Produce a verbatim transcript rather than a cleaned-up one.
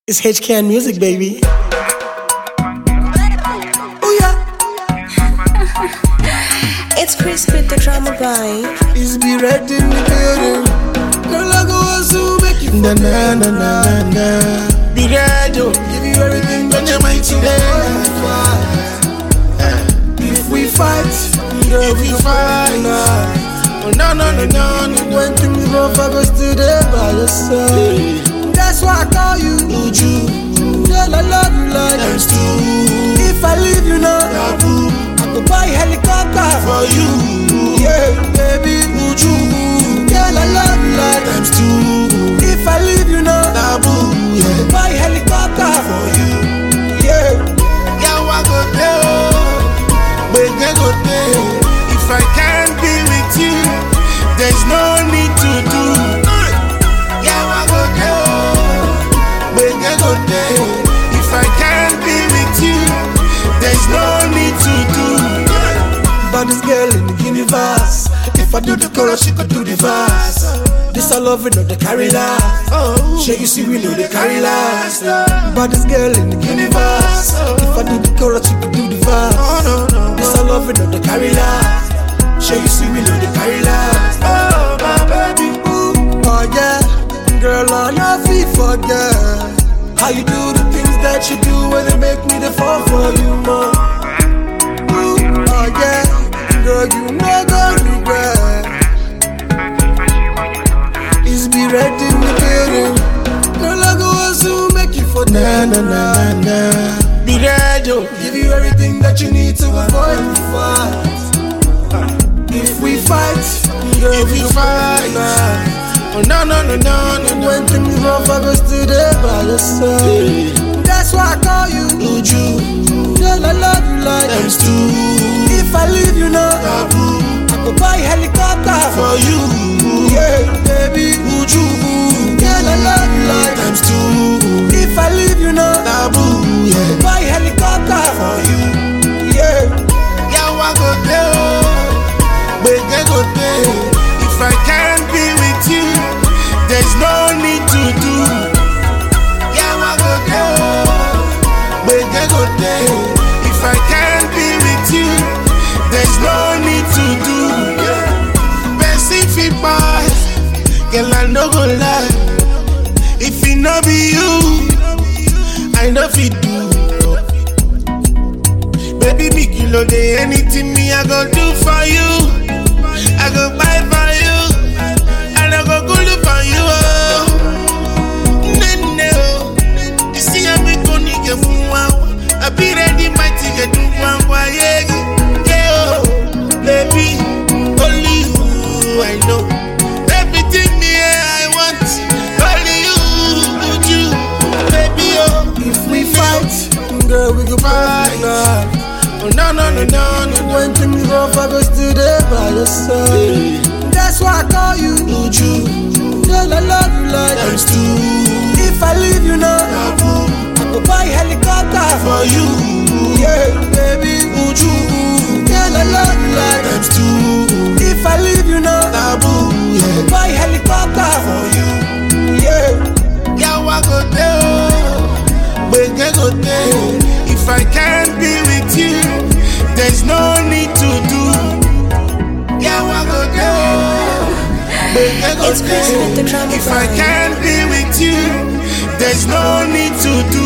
It's H K N Music, baby. Oh yeah. It's Chris with the drama boy. It's be red in the building. Girl, I go so make you na na na na na. Be red, yo. Give you everything that you might today. If we fight, girl, if we fight, oh no no no no no. When things rough, I go still there by your side. That's why I call you Uju. Girl, I love you like times two. If I leave you now, Nabu, I could buy helicopter for you. Yeah, baby, Uju. Girl, I love you like times two. If I leave you now, Nabu, yeah, I could buy helicopter for you. Yeah, yeah, I go there, but they go there. If I can't be with you, there's no need to do. If I can't be with you, there's no need to do. Baddest girl in the universe. If I do the chorus, she could do the verse. This I love it, not the carry last. Oh, shake you see we know the carry last. Baddest girl in the universe. If I do the chorus, she could do the verse. Oh, no, no, this I love it, not the carry last. Shake you see we know the carry last. Oh, my baby, ooh, oh yeah. Girl, I know fit forget. How you do the things that you do when they make me the fall for you more. Ooh, oh yeah, girl, you never regret. It's be red in the building. Girl, I go also make you for na na na na na. Be red, yo, give you everything that you need to avoid the fight. If we fight, girl, if we fight, nah. Oh no no no no no. When things rough, I go still there by your side. That's why I call you Uju. Girl, I love you like times two. If I leave you now, Nabu, I could buy helicopter for you. Yeah, baby, Uju. Girl, I love you like times two. If I leave you now, Nabu, yeah, I could buy helicopter for you. Yeah, yeah, I go there, but they go there. If I can't be with you, there's no need to do. Yeah, I go there, but they go there. If I can't be with you, there's no need to do. Pacific boy, girl, I no go lie. If it no be you, I know fit do. Baby, me kilo day, anything me I go do for you. I go buy for you, and I go good for you. Oh, nene, oh, you see I'm going to get from wow. I be ready, my ticket to one way. Yeah, oh, baby, only you I know. Everything me I want, only you, would you, baby, oh. If we fight, girl, we go fight now. Oh no no no no no. When things rough, I go still there by your side. That's why I call you Uju. Girl, I love you like times two. If I leave you now, Nabu, I could buy helicopter for you. Yeah, baby, Uju. Girl, I love you like times two. If I leave you now, Nabu, yeah, I could buy helicopter for you. Yeah, yeah, I go there, but they go there. If I can't be with you, there's no need to do. Yeah, I go there, but I go there. If I can't be with you, there's no need to do.